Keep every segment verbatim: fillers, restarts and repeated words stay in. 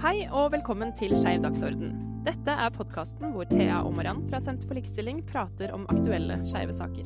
Hei og velkommen til Skeiv dagsorden. Dette er podcasten hvor Thea og Mariann fra Senter for likestilling prater om aktuelle skeive saker.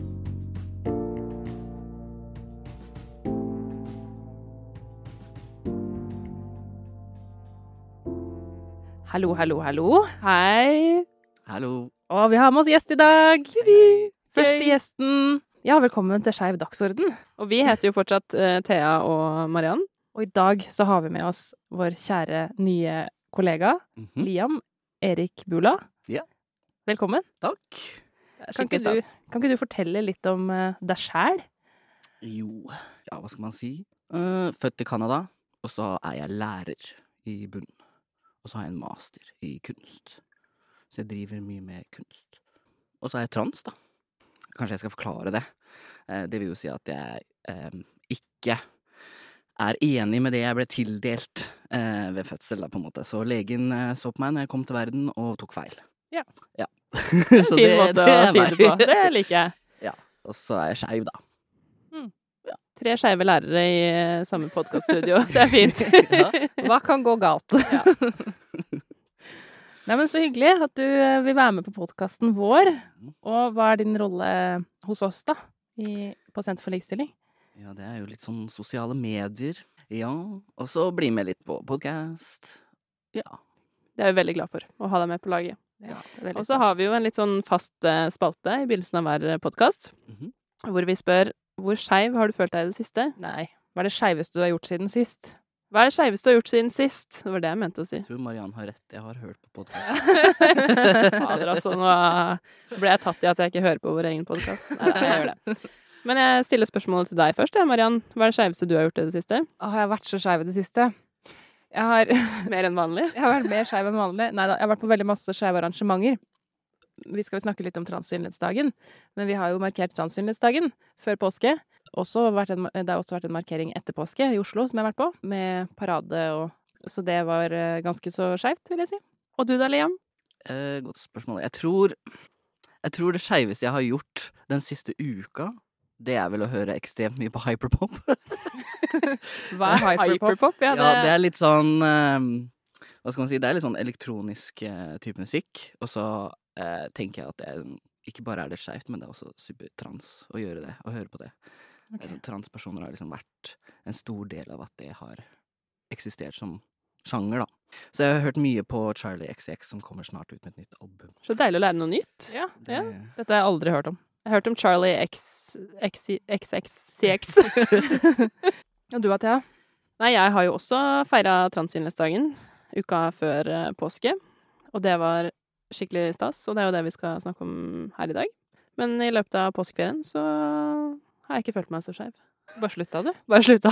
Hallo, hallo, hallo. Hei. Hallo. Og vi har med oss gjest i dag. Hei. Første gjesten. Ja, velkommen til Skeiv dagsorden. Og vi heter jo fortsatt uh, Thea og Mariann. Og i dag så har vi med oss vår kjære nye kollega, Mm-hmm. Liam Erik Bula. Ja. Velkommen. Takk. Kan ikke, du, kan ikke du fortelle litt om uh, deg selv? Jo, ja, hva skal man si? Uh, født i Kanada, og så er jeg lærer i bunn. Og så har jeg en master i kunst. Så jeg driver mye med kunst. Og så er jeg trans, da. Kanskje jeg skal forklare det. Uh, det vil jo si at jeg um, ikke er enig med det jeg ble tildelt uh, ved fødsel, da, på en måte. Så legen uh, så på meg når jeg kom til verden, og tok feil. Ja. Ja. Det er en fin måte å si det på. Det liker jeg. Ja, og så er jeg skeiv, da. Mm. Ja. Tre skeive lærere i uh, samme podcaststudio. Det er fint. Ja. Hva kan gå galt? Ja. Nei, men så hyggelig at du uh, vil være med på podcasten vår. Og hva er din rolle hos oss da, i, på Senter for likestilling? Ja, det er jo litt sånn sosiale medier. Ja, og så bli med litt på podcast. Ja. Det er vi veldig glad for, å ha deg med på laget. Ja, og så har vi jo en litt sånn fast uh, spalte i begynnelsen av hver podcast, mm-hmm. hvor vi spør, hvor skeiv har du følt deg i det siste? Nei. Hva er det skeiveste du har gjort siden sist? Hva er det skeiveste du har gjort siden sist? Det var det jeg mente å si. Jeg tror Mariann har rett, jeg har hørt på podcast. Fader, altså, nå ble jeg tatt i at jeg ikke hører på vår egen podcast. Nei, nei, jeg gjør det. Men jeg stiller spørsmålet til deg først, ja, Mariann. Hva er det skeiveste du har gjort i det siste? Åh, jeg har vært så skeiv i det siste. Jeg har, Mer enn vanlig? jeg har vært mer skeiv enn vanlig. Neida, jeg har vært på veldig masse skeive arrangementer. Vi skal jo snakke litt om transsynlighetsdagen, men vi har jo markert transsynlighetsdagen før påske. Også vært en, det har også vært en markering etter påske i Oslo, som jeg har vært på, med parade og... Så det var uh, ganske så skjevt, vil jeg si. Og du da, Liam? Eh, godt spørsmål. Jeg tror, jeg tror det skeiveste jeg har gjort den siste uka, det er vel å høre ekstremt mye på hyperpop. Hva er hyperpop? Hyperpop, ja, det... Ja, det er litt sånn, um, hva skal man si, det er litt sånn elektronisk uh, type musikk, og så uh, tenker jeg at det er, ikke bare er det skjevt, men det er også supertrans å gjøre det, å høre på det. Okay. Altså, transpersoner har liksom vært en stor del av at det har eksistert som sjanger, da. Så jeg har hørt mye på Charlie X C X, som kommer snart ut med et nytt album. Så deilig å lære noe nytt. Ja, det... ja. Dette har jeg aldri hørt om. Jeg har hørt om Charlie X X C X. Og du, Thea? Nei, jeg har jo også feiret transsynlighetsdagen uka før uh, påske. Og det var skikkelig stas, og det er jo det vi skal snakke om her i dag. Men i løpet av påskeferien så har jeg ikke følt meg så skeiv. Bare slutta du? Bare slutta.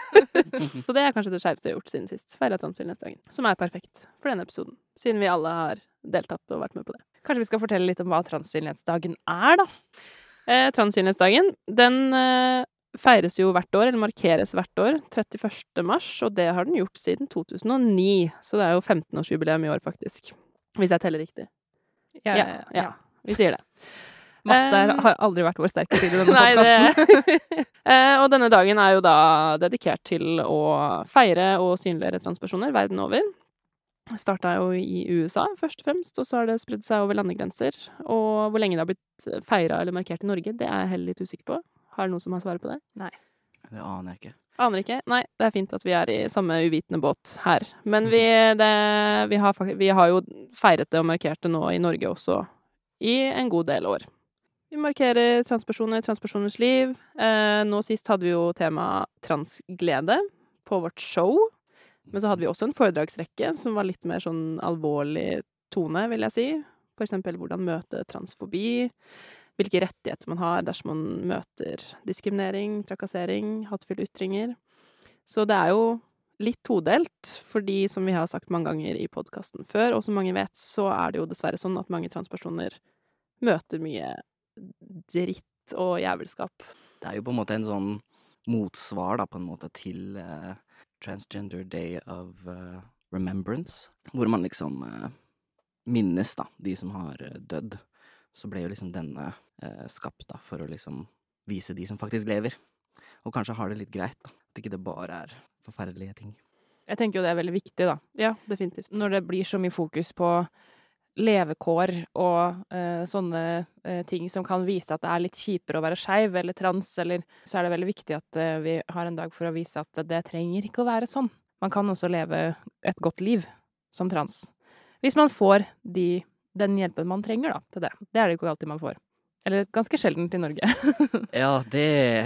Så det er kanskje det skjeveste jeg har gjort siden sist. Feiret transsynlighetsdagen. Som er perfekt for denne episoden. Siden vi alle har deltatt og vært med på det. Kanskje vi skal fortelle litt om hva transsynlighetsdagen er, da? Eh, transsynlighetsdagen, den eh, feires jo hvert år, eller markeres hvert år, trettiførste mars, og det har den gjort siden to tusen og ni. Så det er jo femten-årsjubileum i år, faktisk. Hvis jeg teller riktig. Ja, ja, ja. ja. Vi sier det. Matte um, har aldri vært vår sterke side i denne podcasten. eh, og denne dagen er jo da dedikert til å feire og synliggjøre transpersoner verden over. Startet jo i U S A først og fremst, og så har det spredd seg over landegrenser. Og hvor lenge det har blitt feiret eller markert i Norge, det er jeg heller litt usikker på. Har du noen som har svaret på det? Nei. Det aner jeg ikke. Aner ikke? Nei, det er fint at vi er i samme uvitende båt her. Men vi, det, vi, har, vi har jo feiret det og markert det nå i Norge også i en god del år. Vi markerer transpersoner, transpersoners liv. Eh, nå sist hadde vi jo tema transglede på vårt show. Men så hadde vi også en foredragsrekke som var litt mer sånn alvorlig tone, vil jeg si. For eksempel hvordan møte transfobi, hvilke rettigheter man har dersom man møter diskriminering, trakassering, hatefulle ytringer. Så det er jo litt todelt, fordi som vi har sagt mange ganger i podcasten før, og som mange vet, så er det jo dessverre sånn at mange transpersoner møter mye dritt og jævelskap. Det er jo på en måte en sånn motsvar da, på en måte til... Uh Transgender Day of uh, Remembrance, hvor man liksom uh, minnes da, de som har uh, dødd. Så ble jo liksom denne uh, skapt da, for å liksom vise de som faktisk lever. Og kanskje har det litt greit da, at ikke det bare er forferdelige ting. Jeg tenker jo det er veldig viktig, da. Ja, definitivt. Når det blir så mye fokus på levekår og eh, sånne eh, ting som kan vise at det er litt kjipere å være skeiv eller trans, eller så er det veldig viktig at eh, vi har en dag for å vise at det trenger ikke å være sånn. Man kan også leve et godt liv som trans. Hvis man får de, den hjelpen man trenger da, til det. Det er det ikke alltid man får. Eller ganske sjeldent i Norge. Ja, det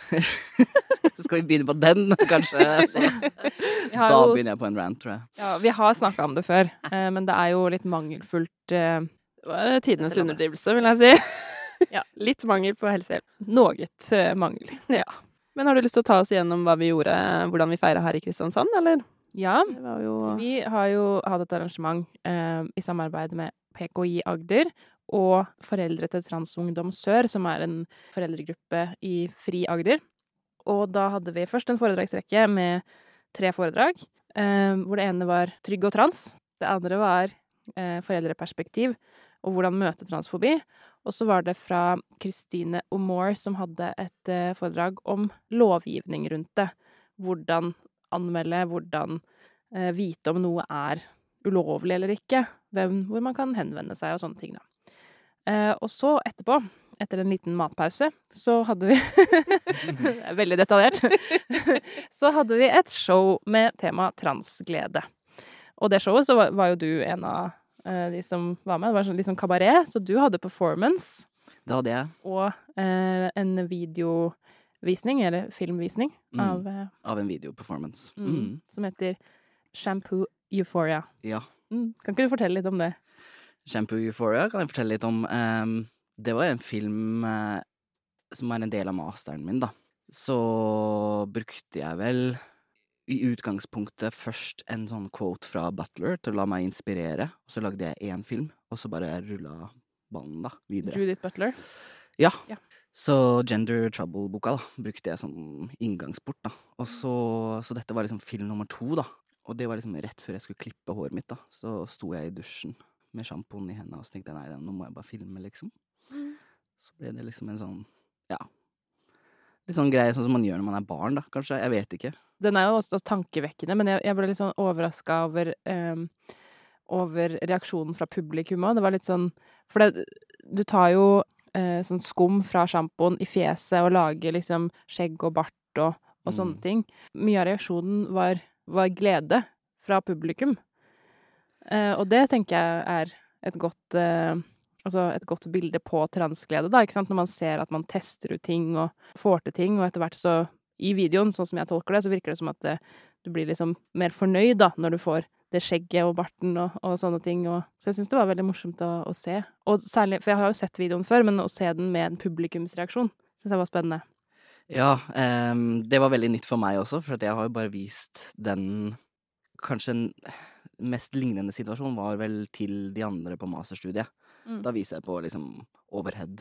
Skal vi begynne på den, kanskje? Så, da jo, begynner jeg på en rant, tror jeg. Ja, vi har snakket om det før, eh, men det er jo litt mangelfullt. Eh, Det var tidenes underdrivelse, vil jeg si. Ja, litt mangel på helsehjelp. Noget eh, mangel. Ja. Men har du lyst til å ta oss igjennom hva vi gjorde, hvordan vi feiret her i Kristiansand, eller? Ja, Det var jo... vi har jo hatt et arrangement eh, i samarbeid med P K I Agder og Foreldre til Transungdom Sør, som er en foreldregruppe i Fri Agder. Og da hadde vi først en foredragsrekke med tre foredrag, eh, hvor det ene var trygg og trans. Det andre var eh, foreldreperspektiv og hvordan møte transfobi. Og så var det fra Christine O'More som hadde et eh, foredrag om lovgivning rundt det. Hvordan anmelde, hvordan eh, vite om noe er ulovlig eller ikke, hvem, hvor man kan henvende seg og sånne ting da. Eh, og så etterpå, etter en liten matpause, så hadde vi det er veldig detaljert, så hadde vi et show med tema transglede. Og det showet så var, var jo du en av eh, de som var med, det var sånn, litt sånn kabaret, så du hadde performance Det hadde jeg. og eh, en videovisning, eller filmvisning, Mm. av, eh, Av en videoperformance. mm, Mm. som heter Shampoo Euphoria. Ja. Mm. Kan ikke du fortelle litt om det? Shampoo Euphoria kan jeg fortelle litt om. Ehm, det var en film eh, som er en del av masteren min, da. Så brukte jeg vel i utgangspunktet først en sånn quote fra Butler til å la meg inspirere. Og så lagde jeg én film, og så bare rulla ballen da, videre. Judith Butler. Ja. Ja. Så Gender Trouble-boka da, brukte jeg som inngangsport da. Og så, så dette var liksom film nummer to da. Og det var liksom rett før jeg skulle klippe håret mitt da. Så sto jeg i dusjen med sjampoen i hendene, og så tenkte jeg, nei, nå må jeg bare filme liksom. Mm. Så ble det liksom en sånn, ja, litt sånn greie, sånn som man gjør når man er barn da, kanskje, jeg vet ikke. Den er jo også tankevekkende, men jeg, jeg ble litt sånn overrasket over, um, over reaksjonen fra publikum også. Det var litt sånn, for det, du tar jo uh, sånn skum fra sjampoen i fjeset og lager liksom skjegg og bart og, og Mm. sånne ting. Mye av reaksjonen var, var glede fra publikum. Uh, og det tenker jeg er et godt, uh, altså et godt bilde på transglede da, ikke sant? Når man ser at man tester ut ting og får til ting, og etter hvert så i videoen, sånn som jeg tolker det, så virker det som at det, du blir liksom mer fornøyd da, når du får det skjegget og barten og, og sånne ting. Og, så jeg synes det var veldig morsomt å, å se. Og særlig, for jeg har jo sett videoen før, men å se den med en publikumsreaksjon, synes jeg var spennende. Ja, ehm, det var veldig nytt for meg også, for at jeg har jo bare vist den, kanskje en mest lignende situasjon var vel til de andre på masterstudiet. Mm. Da viser jeg på liksom overhead.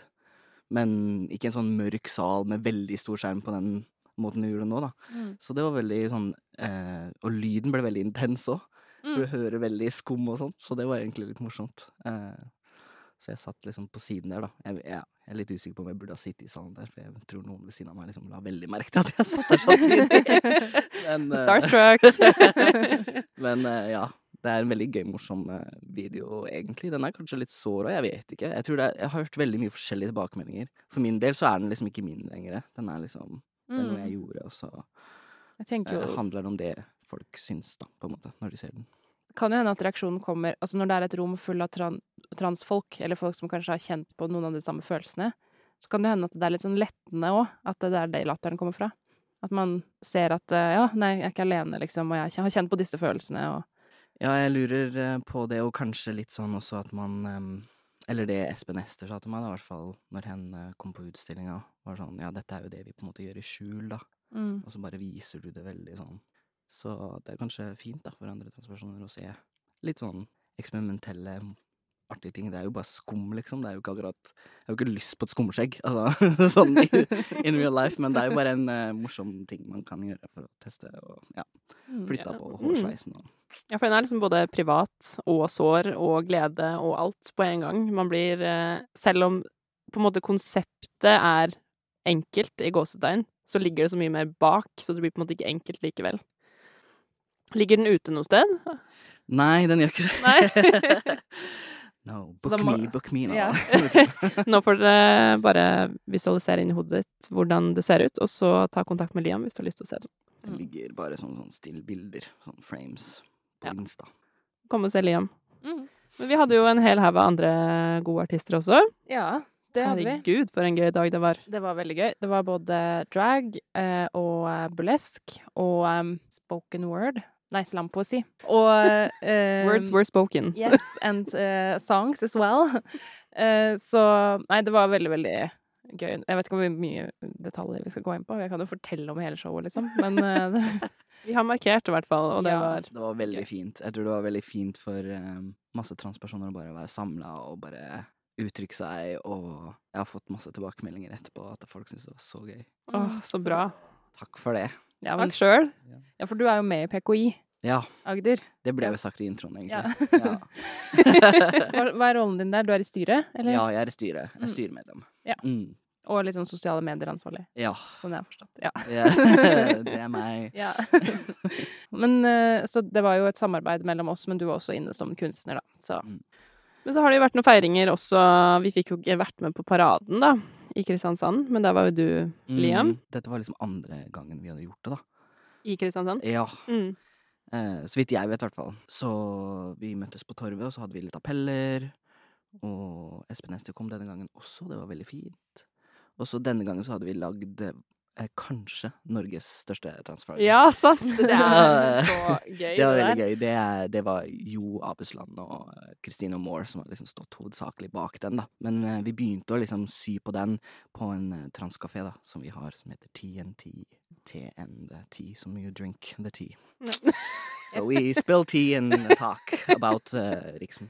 Men ikke en sånn mørk sal med veldig stor skjerm på den måten vi gjorde nå, da. Mm. Så det var veldig sånn, eh, og lyden ble veldig intens også. Mm. Du hører veldig skum og sånt, så det var egentlig litt morsomt. Eh, så jeg satt liksom på siden der, da. Jeg, jeg, jeg er litt usikker på om jeg burde ha sittet i salen der, for jeg tror noen ved siden av meg liksom la veldig merke til at jeg satt der samtidig. Men, eh, Starstruck! Men eh, ja, det er en veldig gøy, morsom eh, video egentlig. Den er kanskje litt sår, og jeg vet ikke. Jeg tror det er, jeg har hørt veldig mye forskjellige tilbakemeldinger. For min del så er den liksom ikke min lenger. Den er liksom, det er noe jeg gjorde, og så Jeg tenker eh, jo, handler det om det folk syns da, på en måte, når de ser den. kan jo hende at reaksjonen kommer, altså når det er et rom full av tran, transfolk, eller folk som kanskje har kjent på noen av de samme følelsene, så kan det hende at det er litt sånn lettende også, at det er der latteren kommer fra. At man ser at, eh, ja, nei, jeg er ikke alene, liksom, og jeg har kjent på disse følelsene, og Ja, jeg lurer eh, på det, og kanskje litt sånn også at man em, eller det Espen Ester sa til meg, da, i hvert fall når hen eh, kom på utstillinga, var sånn, ja, dette er jo det vi på en måte gjør i skjul, da. mm. Og så bare viser du det veldig sånn. Så det er kanskje fint da, for andre transpersoner å se litt sånn eksperimentelle, artige ting. Det er jo bare skum, liksom. Det er jo ikke akkurat, jeg har jo ikke lyst på et skumskjegg, altså, sånn i, in real life, men det er jo bare en uh, morsom ting man kan gjøre for å teste og ja, Mm, flytte ja. på hårsveisen og Ja, for den er liksom både privat og sår og glede og alt på en gang. Man blir, eh, selv om på en måte konseptet er enkelt i gåsetegn, så ligger det så mye mer bak, så det blir på en måte ikke enkelt likevel. Ligger den ute noe sted? Nei, den gjør ikke det. Nei. No, Så da book må- me, book me. nå. Ja. Nå får dere bare visualisere inn i hodet ditt hvordan det ser ut, og så ta kontakt med Liam hvis du har lyst til å se det. Det ligger bare sånn, sånn stillbilder, sånn frames på Ja. Insta. Kom og se Liam. Mm. Men vi hadde jo en hel haug av andre gode artister også. Ja, det hadde vi. Herregud, for en gøy dag det var. Det var veldig gøy. Det var både drag eh, og eh, burlesk og um, spoken word. Nei, slampoesi. Og eh, Words were spoken. Yes, and eh, songs as well. Eh, så nei, det var veldig, veldig gøy. Jeg vet ikke hvor mye detaljer vi skal gå inn på. Jeg kan jo fortelle om hele showet, liksom. Men eh, Vi har markert i hvert fall, og det Ja. var Det var veldig fint. Jeg tror det var veldig fint for um, masse transpersoner å bare være samla og bare uttrykke seg, og jeg har fått masse tilbakemeldinger etterpå at folk syns det var så gøy. Åh, så bra. Takk for det. ja, men, Takk sjøl. ja, for du er jo med i P K I, Ja, Agder. det ble jo sagt i introen, Ja. egentlig. Ja. Hva, hva er rollen din der? Du er i styret, eller? ja, jeg er i styret. Jeg er Mm. styremedlem. Ja. Mm. Og litt sånn sosiale medier-ansvarlig, Ja. sånn jeg har forstått. Ja. Ja. Det er meg. Ja. Men eh, så det var jo et samarbeid mellom oss, men du var også inne som kunstner, da. Så Men så har det jo vært noen feiringer også. Vi fikk jo ikke vært med på paraden, da, i Kristiansand, men der var jo du, Liam, Mm. Dette var liksom andre gangen vi hadde gjort det, da. i Kristiansand. Ja. Mm. Eh, så vidt jeg vet, i hvert fall. Så vi møttes på torvet, og så hadde vi litt appeller. Og Espen Ester kom denne gangen også, det var veldig fint. Og så denne gangen så hadde vi lagd eh, kanskje Norges største transflagg. Ja, sant! Det er så gøy, Det var det veldig der. gøy. Det, er, det var Jo Abusland og eh, Christine Moore som har liksom stått hovedsakelig bak den, da. Men eh, vi begynte å liksom sy på den på en uh, transkafé, da, som vi har, som heter T N T. T N the tea, som you drink the tea. So we spill tea and talk about uh, Riksen.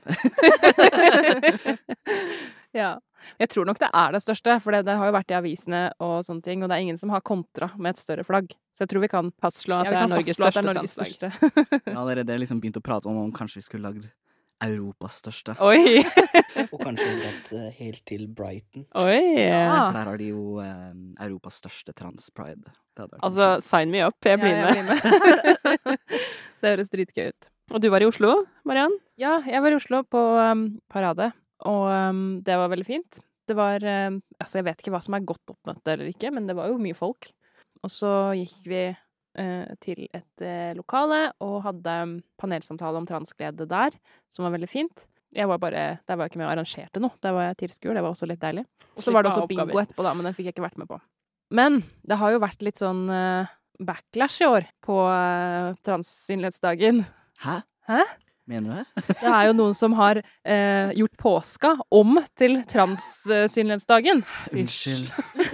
ja. Jeg tror nok det er det største, for det, det har jo vært i avisene og sånne ting, og det er ingen som har kontra med et større flagg. Så jeg tror vi kan Fastslå at ja, det vi er kan Norges fastslå at det største er Norges transflagg. største. Vi har allerede liksom begynt å prate om om kanskje vi skulle lagd Europas største. Oi! Og kanskje dratt eh, helt til Brighton. Oi! Ja. Der har de jo eh, Europas største transpride. Det hadde vært Altså, morsomt. sign me up. Jeg blir Ja, med. jeg blir med. Det høres dritgøy ut. Og du var i Oslo, Mariann? Ja, jeg var i Oslo på um, parade, og um, det var veldig fint. Det var um, Altså, jeg vet ikke hva som er godt oppmøte eller ikke, men det var jo mye folk. Og så gikk vi uh, til et uh, lokale og hadde um, panelsamtale om transglede der, som var veldig fint. Jeg var bare, Der var jeg ikke med og arrangerte noe. Der var jeg tilskuer. Det var også litt deilig. Og så var det også bingo etterpå, da, men den fikk jeg ikke vært med på. Men det har jo vært litt sånn uh, backlash i år på uh, transsynlighetsdagen. Hæ? Hæ? Mener du det? Det er jo noen som har eh, gjort påska om til transsynlighetsdagen. Unnskyld.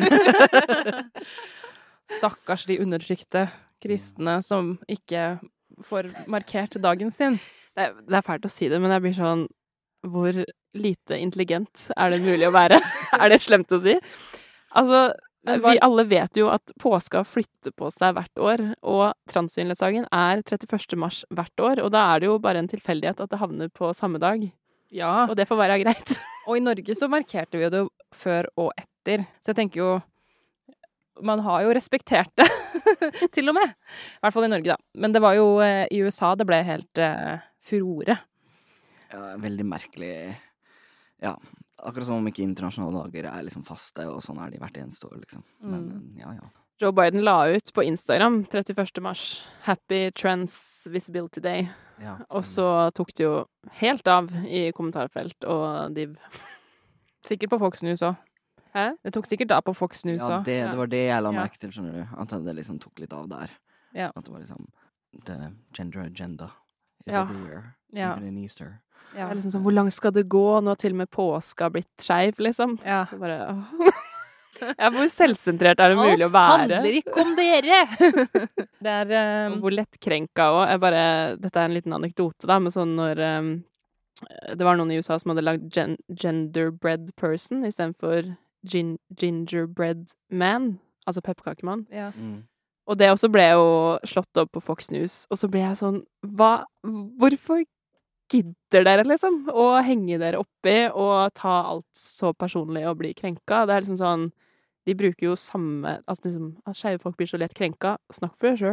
Stakkars de undertrykte kristne som ikke får markert dagen sin. Det er, det er fælt å si det, men jeg blir sånn Hvor lite intelligent er det mulig å være? Er det slemt å si? Altså, Men hva- vi alle vet jo at påska flytter på seg hvert år, og transsynlighetsdagen er trettiførste mars hvert år, og da er det jo bare en tilfeldighet at det havner på samme dag. Ja, Og det får være greit. og i Norge så markerte vi jo det før og etter. Så jeg tenker jo Man har jo respektert det, til og med. I hvert fall i Norge, da. Men det var jo eh, i U S A det ble helt eh, furore. Ja, veldig merkelig. Ja, akkurat som om ikke internasjonale dager er liksom faste, og sånn er de hvert eneste år, liksom. Men Mm. ja, ja. Joe Biden la ut på Instagram trettiførste mars 'Happy Trans Visibility Day', ja og så tok det jo helt av i kommentarfelt og div. Sikkert på Fox News òg. Hæ? Det tok sikkert da på Fox News Ja, òg. det, Ja. det var det jeg la Ja. merke til, skjønner du. At det liksom tok litt av der. Ja. At det var liksom The gender agenda is Ja. everywhere. Ja. Even in Easter. Det er liksom sånn, hvor langt skal det gå? Nå har til og med påska blitt skeiv, liksom. Ja. Så bare, åh. Ja, hvor selvsentrert er det mulig å være? Alt handler ikke om dere! det er eh, Og hvor lettkrenka òg. Jeg bare Dette er en liten anekdote, da, men sånn når um, det var noen i U S A som hadde lagd gen genderbread person istedenfor gin gingerbread man, altså pepperkakemann. ja. Mm. Og det også ble jo slått opp på Fox News, og så ble jeg sånn Hva Hvorfor gidder dere, liksom, å henge dere oppi og ta alt så personlig og bli krenka? Det er liksom sånn De bruker jo samme Altså liksom At skeive folk blir så lett krenka. Snakk for deg sjøl.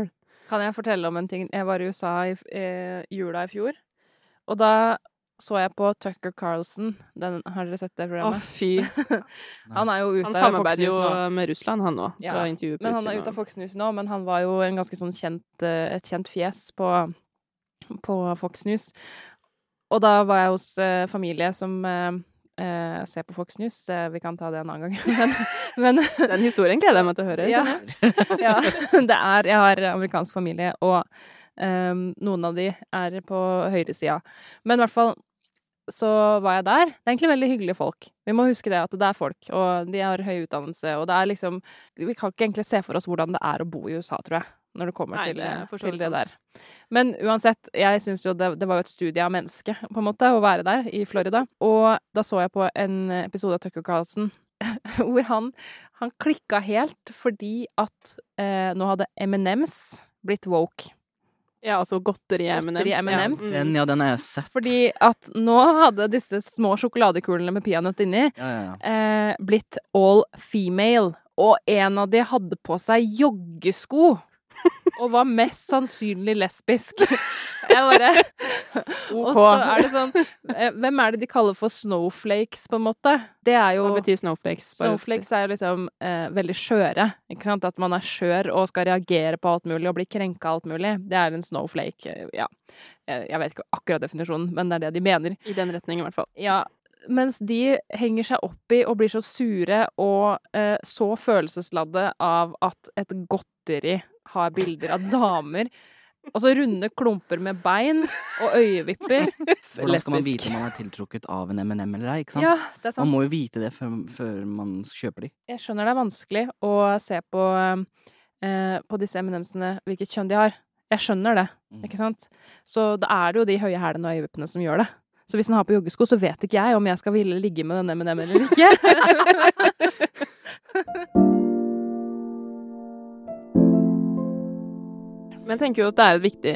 Kan jeg fortelle om en ting? Jeg var i U S A i f- eh, jula i fjor, og da så jeg på Tucker Carlson. Den, har dere sett det Å, programmet? fy. Han er jo ute Han av Fox samarbeider jo News nå. med Russland, han nå. Skal Ja, intervjue Men han er Putin ute av og- Fox News nå, men han var jo en ganske sånn kjent, eh, et kjent fjes på, på Fox News. Og da var jeg hos eh, familie som eh, eh, ser på Fox News. Eh, vi kan ta det en annen gang. men, men Den historien gleder jeg meg til å høre. Ja. skjønner jeg. ja, det er Jeg har amerikansk familie, og ehm, noen av de er på høyresida. Men i hvert fall så var jeg der. Det er egentlig veldig hyggelige folk. Vi må huske det, at det er folk, og de har høy utdannelse, og det er liksom Vi kan ikke egentlig se for oss hvordan det er å bo i U S A, tror jeg, når det kommer Nei, til, det er for så til vidt det sant. der. Men uansett, jeg syns jo det, det var jo et studie av menneske, på en måte, å være der i Florida. Og da så jeg på en episode av Tucker Carlson hvor han, han klikka helt fordi at eh, nå hadde M and M's blitt woke. Ja, altså godteri M and M's. Godteri M and M's. Ja. Den, Mm. ja, den har jeg sett. Fordi at nå hadde disse små sjokoladekulene med peanøtt inni Ja, ja, ja. eh, blitt all female. Og en av de hadde på seg joggesko. Og var mest sannsynlig lesbisk. Jeg bare Og så er det sånn eh, Hvem er det de kaller for snowflakes, på en måte? Det er jo Hva betyr snowflakes? Bare for å si- Snowflakes er jo liksom eh, veldig skjøre, ikke sant? At man er skjør og skal reagere på alt mulig og bli krenka av alt mulig. Det er en snowflake, eh, ja. Jeg jeg vet ikke akkurat definisjonen, men det er det de mener. I den retning, i hvert fall. Ja, mens de henger seg opp i og blir så sure og eh, så følelsesladde av at et godteri har bilder av damer. Og så runde klumper med bein og øyevipper. Hvordan skal man lesbisk. vite om man er tiltrukket av en M and M eller ei, ikke sant? Ja, det er sant. Man må jo vite det før, før man kjøper de. Jeg skjønner det er vanskelig å se på, eh, på disse M and M'sene hvilket kjønn de har. Jeg skjønner det, Mm. ikke sant? Så da er det jo de høye hælene og øyevippene som gjør det. Så hvis den har på joggesko, så vet ikke jeg om jeg skal ville ligge med den M and M eller ikke. Men jeg tenker jo at det er et viktig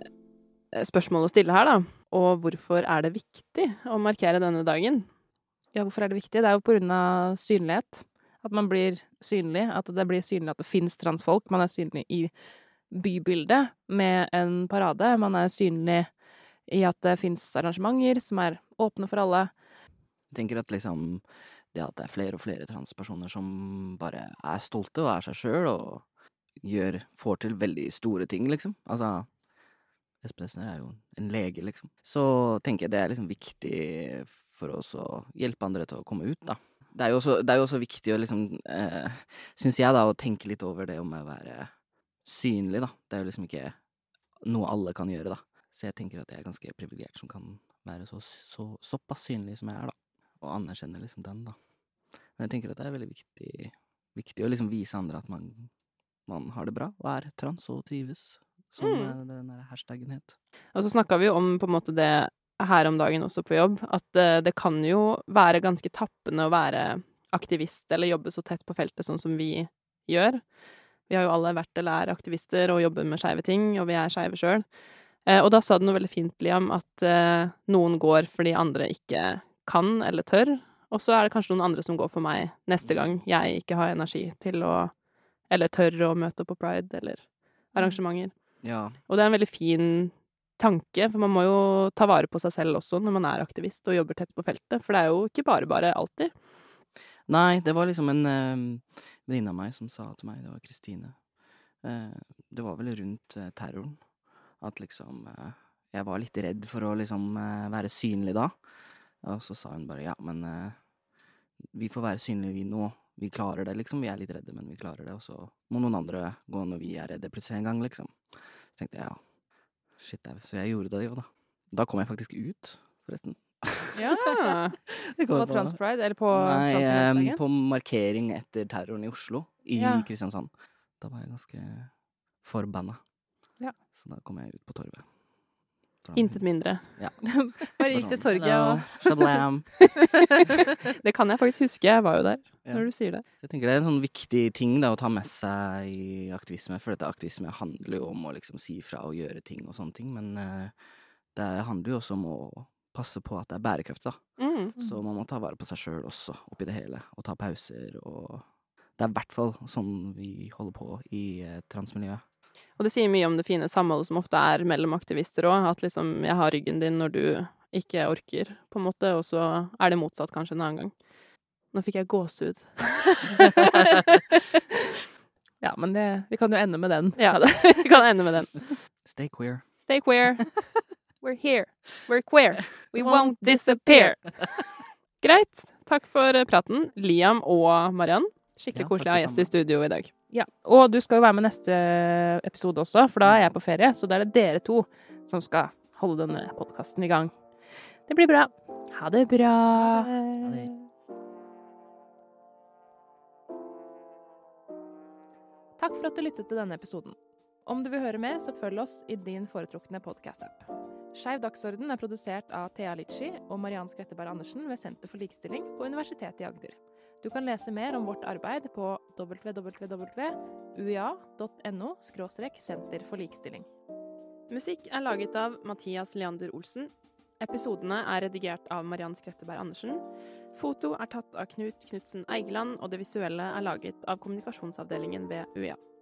eh, spørsmål å stille her, da. Og hvorfor er det viktig å markere denne dagen? Ja, hvorfor er det viktig? Det er jo på grunn av synlighet. At man blir synlig. At det blir synlig at det finnes transfolk. Man er synlig i bybildet med en parade. Man er synlig i at det finnes arrangementer som er åpne for alle. Jeg tenker at liksom det at det er flere og flere transpersoner som bare er stolte og er seg sjøl og gjør, får til veldig store ting, liksom. Altså, Espen Esner er jo en lege, liksom. Så tenker jeg det er liksom viktig for oss å hjelpe andre til å komme ut, da. Det er jo også, det er jo også viktig å liksom, eh, syns jeg da, å tenke litt over det om å være synlig, da. Det er jo liksom ikke noe alle kan gjøre, da. Så jeg tenker at jeg er ganske privilegert som kan være så, så, såpass synlig som jeg er, da. Og anerkjenne liksom den, da. Men jeg tenker at det er veldig viktig, viktig å liksom vise andre at man, man har det bra, og er trans og trives, som Mm. eh, den der hashtaggen het. Og så snakka vi jo om på en måte det her om dagen også på jobb, at eh, det kan jo være ganske tappende å være aktivist eller jobbe så tett på feltet sånn som vi gjør. Vi har jo alle vært eller er aktivister og jobber med skeive ting, og vi er skeive sjøl. Eh, og da sa du noe veldig fint, Liam, at eh, noen går fordi andre ikke kan eller tør, og så er det kanskje noen andre som går for meg neste gang jeg ikke har energi til å eller tør å møte opp på pride eller arrangementer. Ja, Og det er en veldig fin tanke, for man må jo ta vare på seg selv også når man er aktivist og jobber tett på feltet, for det er jo ikke bare bare alltid. nei, det var liksom en eh, venninne av meg som sa til meg, det var Kristine. Eh, det var vel rundt eh, terroren, at liksom eh, jeg var litt redd for å liksom eh, være synlig da. Og så sa hun bare, ja, men eh, vi får være synlige vi nå. Vi klarer det, liksom. Vi er litt redde, men vi klarer det. Og så må noen andre gå når vi er redde plutselig en gang, liksom. Så tenkte jeg, ja, shit, det er- så jeg gjorde det jo da. Da kom jeg faktisk ut, forresten. Ja! Det kom På jeg på. Transpride, eller på Nei, em, Transnøstdagen? på markering etter terroren i Oslo, i Ja. Kristiansand. Da var jeg ganske forbanna. Ja. Så da kom jeg ut på torvet. Så- Intet mindre. Ja. Bare gikk til Sånn, torget hello, og shablam. Det kan jeg faktisk huske, jeg var jo der Ja. når du sier det. Så jeg tenker det er en sånn viktig ting da, å ta med seg i aktivisme, for dette aktivisme handler jo om å liksom si fra og gjøre ting og sånne ting, men eh, det handler jo også om å passe på at det er bærekraftig, da. Mm. Så man må ta vare på seg sjøl også, oppi det hele, og ta pauser, og det er i hvert fall sånn vi holder på i eh, transmiljøet. Og det sier mye om det fine samholdet som ofte er mellom aktivister òg, at liksom jeg har ryggen din når du ikke orker, på en måte, og så er det motsatt kanskje en annen gang. Nå fikk jeg gåsehud. Ja, men det, vi kan jo ende med den. Ja, vi kan ende med den. Stay queer. Stay queer. We're here. We're queer. We won't disappear. Greit. Takk for praten, Liam og Mariann. Skikkelig Ja, koselig å takk ha det gjest i studio i dag. Ja, og du skal jo være med neste episode også, for da er jeg på ferie, så da er det dere to som skal holde denne podcasten i gang. Det blir bra. Ha det bra. Ha det. Takk for at du lyttet til denne episoden. Om du vil høre mer, så følg oss i din foretrukne podcast-app. Skeiv dagsorden er produsert av Thea Litchi og Mariann Skretteberg Andersen ved Senter for likestilling på Universitetet i Agder. Du kan lese mer om vårt arbeid på w w w punktum u i a punktum n o skråstrek senter for likestilling. Musikk er laget av Mathias Leander Olsen. Episodene er redigert av Mariann Skretteberg Andersen. Foto er tatt av Knut Knutsen Eigeland, og det visuelle er laget av kommunikasjonsavdelingen ved U i A.